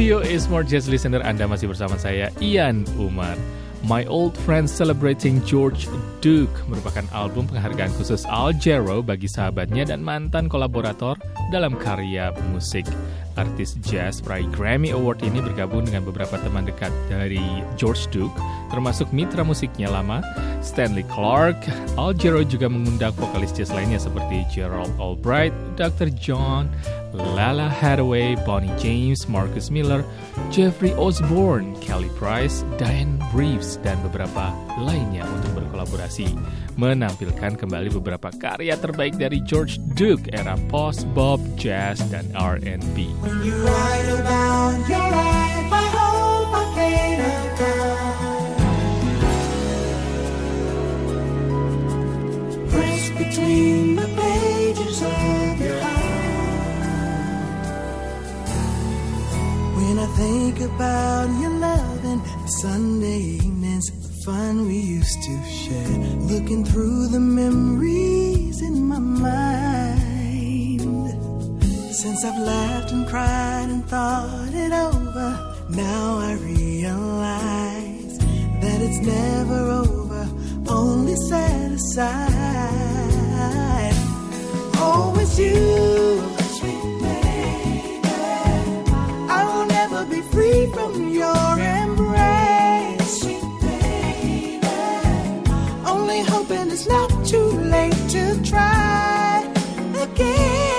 VOA Smart Jazz Listener, Anda masih bersama saya, Ian Umar. My Old Friends Celebrating George Duke merupakan album penghargaan khusus Al Jarreau bagi sahabatnya dan mantan kolaborator dalam karya musik. Artis jazz peraih Grammy Award ini bergabung dengan beberapa teman dekat dari George Duke, termasuk mitra musiknya lama, Stanley Clarke. Al Jarreau juga mengundang vokalis jazz lainnya seperti Gerald Albright, Dr. John, Lala Hathaway, Bonnie James, Marcus Miller, Jeffrey Osborne, Kelly Price, Diane Reeves, dan beberapa lainnya untuk berkolaborasi, menampilkan kembali beberapa karya terbaik dari George Duke era post, bop, jazz, dan R&B. When you write about your life, I hope I paint a card. Press between the pages of your heart. When I think about your love and the Sunday evenings, the fun we used to share, looking through the memories in my mind. Since I've laughed and cried and thought it over, now I realize that it's never over, only set aside. Oh, it's you, sweet baby. I will never be free from your embrace, sweet baby. Only hoping it's not too late to try again.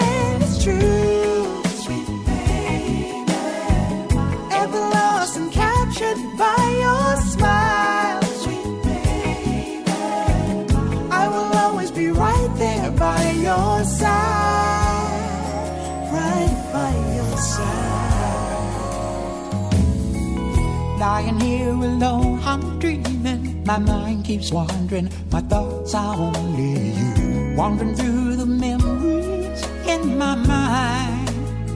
True, sweet baby, ever lost and captured by your smile, sweet baby. I will always be right there by your side, right by your side. Lying here alone, I'm dreaming. My mind keeps wandering. My thoughts are only you, wandering through the memories in my mind.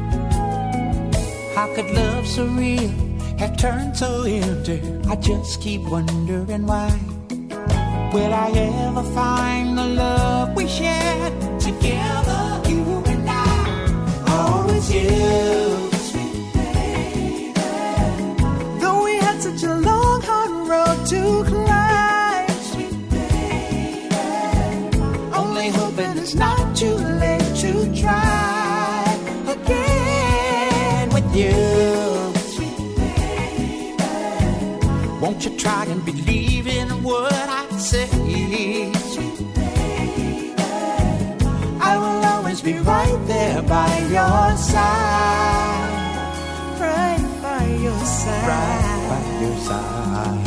How could love so real have turned so empty? I just keep wondering why. Will I ever find the love we shared together, you and I? Oh, it's you, sweet baby. Though we had such a long, hard road to climb, sweet baby. Only hoping it's not too late to try again with you, sweet baby. Won't you try and believe in what I say, sweet baby. I will always be right there by your side, right by your side, right by your side.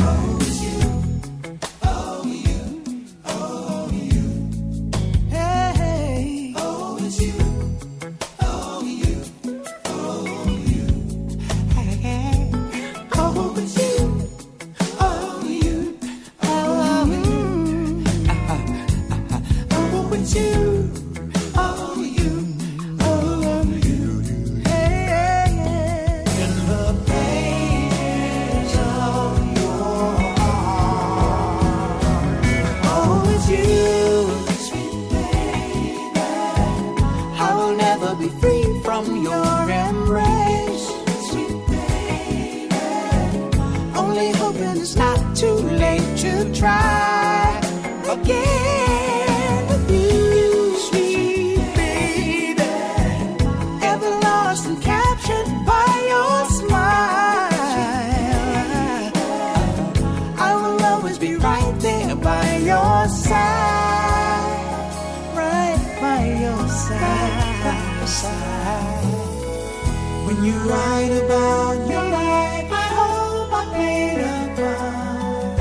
When you write about your life, I hope I played a part.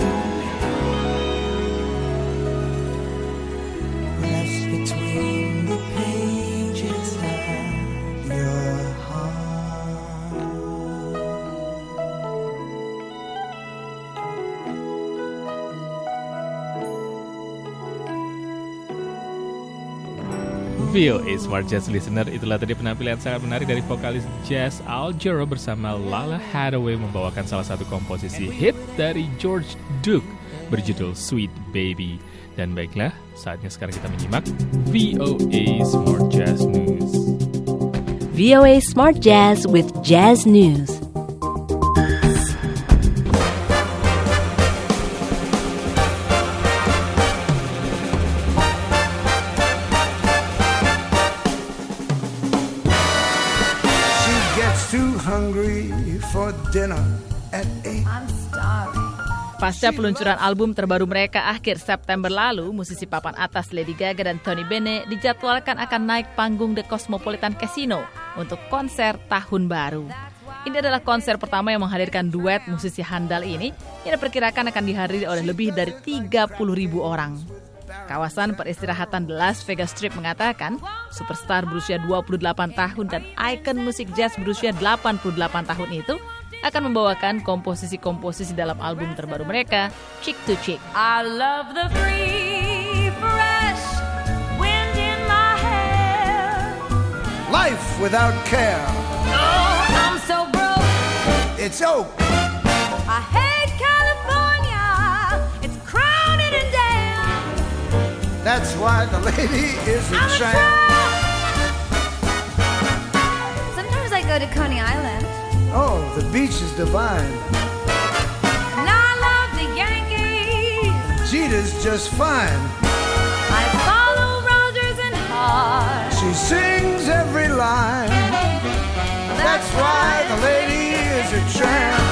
Rest between the pages of your heart. VOA Smart Jazz Listener, itulah tadi penampilan sangat menarik dari vokalis jazz Al Jarreau bersama Lala Hathaway membawakan salah satu komposisi hit dari George Duke berjudul Sweet Baby. Dan baiklah, saatnya sekarang kita menyimak VOA Smart Jazz News. VOA Smart Jazz with Jazz News. Pasca peluncuran album terbaru mereka akhir September lalu, musisi papan atas Lady Gaga dan Tony Bennett dijadwalkan akan naik panggung The Cosmopolitan Casino untuk konser tahun baru. Ini adalah konser pertama yang menghadirkan duet musisi handal ini yang diperkirakan akan dihadiri oleh lebih dari 30.000 orang. Kawasan peristirahatan The Las Vegas Strip mengatakan, superstar berusia 28 tahun dan ikon musik jazz berusia 88 tahun itu akan membawakan komposisi-komposisi dalam album terbaru mereka, Chick to Chick. I love the free, fresh wind in my hair. Life without care. Oh, I'm so broke. It's oak. I hate California. It's crowded and damn. That's why the lady is a I'm a tramp. tramp. Sometimes I go to Coney Island. Oh, the beach is divine. And I love the Yankees. Jeter's just fine. I follow Rogers and Hart. She sings every line. That's why the lady is a tramp.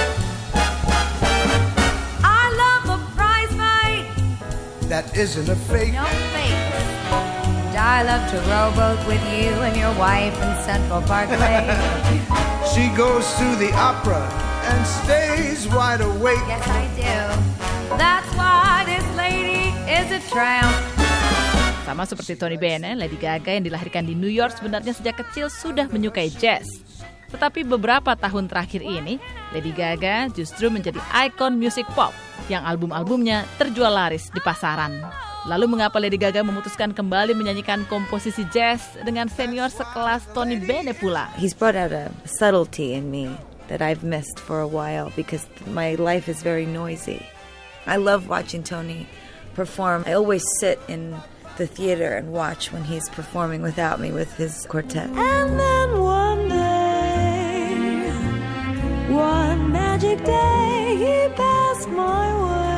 I love a prize fight. That isn't a fake. No fake. And I love to rowboat with you and your wife in Central Parkway. She goes to the opera and stays wide awake. Yes, I do. That's why this lady is a tramp. Sama seperti Tony Bennett, Lady Gaga yang dilahirkan di New York sebenarnya sejak kecil sudah menyukai jazz. Tetapi beberapa tahun terakhir ini, Lady Gaga justru menjadi ikon musik pop yang album-albumnya terjual laris di pasaran. Lalu mengapa Lady Gaga memutuskan kembali menyanyikan komposisi jazz dengan senior sekelas Tony Bennett pula? He's brought out a subtlety in me that I've missed for a while because my life is very noisy. I love watching Tony perform. I always sit in the theater and watch when he's performing without me with his quartet. And then one day, one magic day, he passed my way.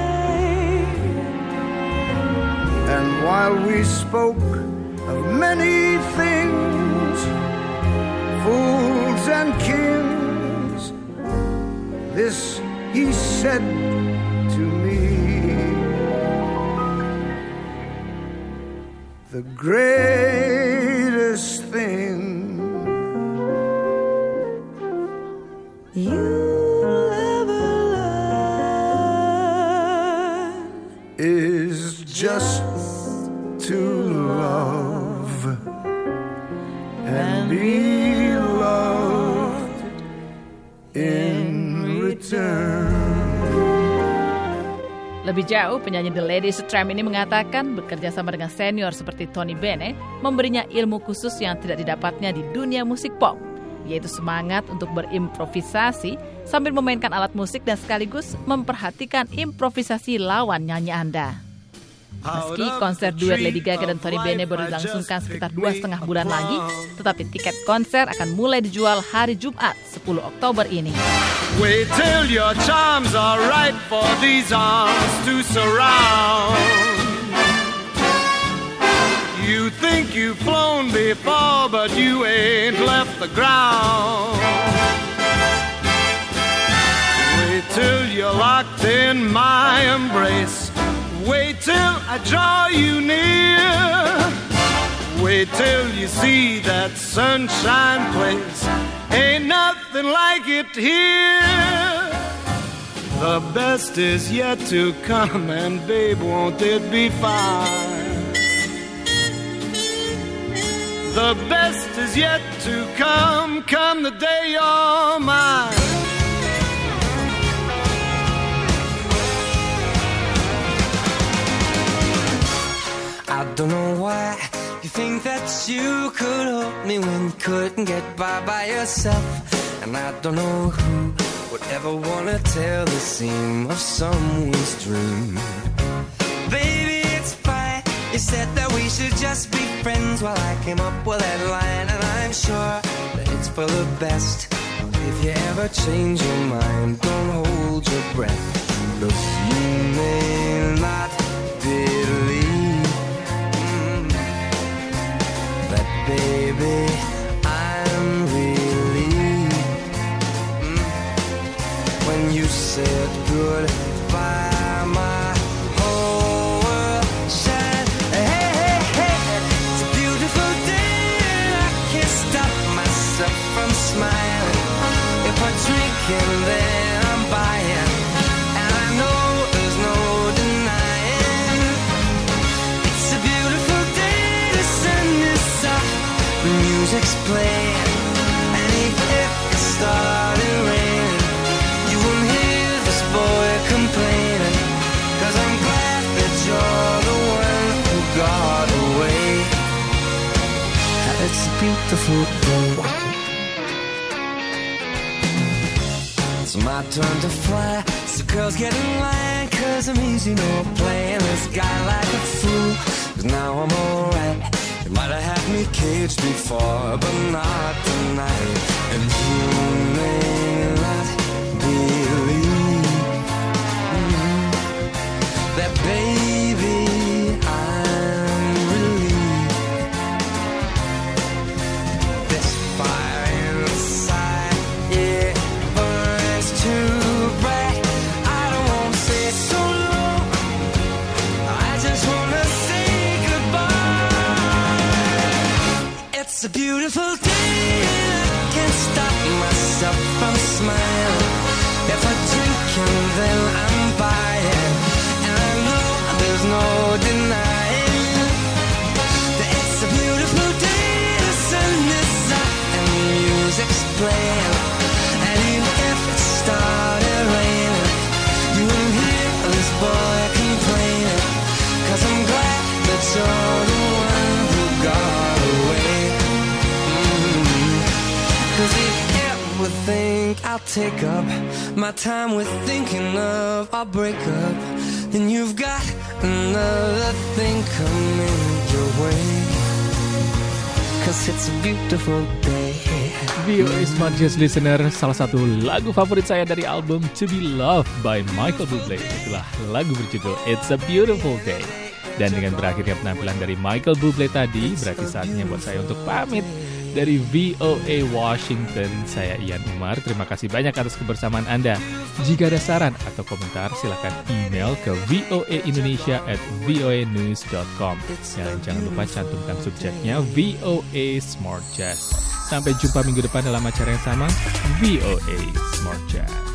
And while we spoke of many things, fools and kings, this he said to me: the greatest thing You'll ever learn is just to love and be loved in return. Lebih jauh, penyanyi The Lady Tramp ini mengatakan bekerja sama dengan senior seperti Tony Bennett memberinya ilmu khusus yang tidak didapatnya di dunia musik pop, yaitu semangat untuk berimprovisasi sambil memainkan alat musik dan sekaligus memperhatikan improvisasi lawan nyanyi Anda. Meski konser duet Lady Gaga dan Tony Bennett baru dilangsungkan sekitar 2,5 bulan lagi, tetapi tiket konser akan mulai dijual hari Jumat 10 Oktober ini. Wait till your charms are right for these arms to surround. You think you've flown before, but you ain't left the ground. Wait till you're locked in my embrace. Wait till I draw you near. Wait till you see that sunshine place. Ain't nothing like it here. The best is yet to come, and babe, won't it be fine? The best is yet to come the day you're mine. I don't know why you think that you could help me when you couldn't get by yourself. And I don't know who would ever wanna tell the seam of someone's dream. Baby, it's fine. You said that we should just be friends while I came up with that line. And I'm sure that it's for the best. If you ever change your mind, don't hold your breath. Look, you may not believe, baby, I'm relieved when you said goodbye. explain. And even if it started raining, you wouldn't hear this boy complaining. 'Cause I'm glad that you're the one who got away. It's a beautiful day. It's my turn to fly. So girls get in line, 'cause I'm easy, no playing this guy like a fool. 'Cause now I'm alright. You might have had me caged before, but not tonight. And you may not believe that, baby, I'm relieved. This fire inside, yeah, burns too bright. I don't want to say so long, I just want to say goodbye. It's a beautiful day, and I can't stop myself from smiling. If I drink and then I'm buying, and I know there's no denying that it's a beautiful day. The sun is up and music's playing. And even if it started raining, you wouldn't hear this boy complaining. 'Cause I'm glad that you're the one who got away. 'Cause if you ever think I'll take up my time with thinking of our breakup, then you've got another thing coming your way. 'Cause it's a beautiful day. VOA Smart Jazz Listener, salah satu lagu favorit saya dari album To Be Loved by Michael Bublé. Itulah lagu berjudul It's a Beautiful Day. Dan dengan berakhirnya penampilan dari Michael Bublé tadi, berarti saatnya buat saya untuk pamit. Dari VOA Washington, saya Ian Umar. Terima kasih banyak atas kebersamaan Anda. Jika ada saran atau komentar, silakan email ke voaindonesia@voanews.com. Dan jangan lupa cantumkan subjeknya VOA Smart Jazz. Sampai jumpa minggu depan dalam acara yang sama, VOA Smart Jazz.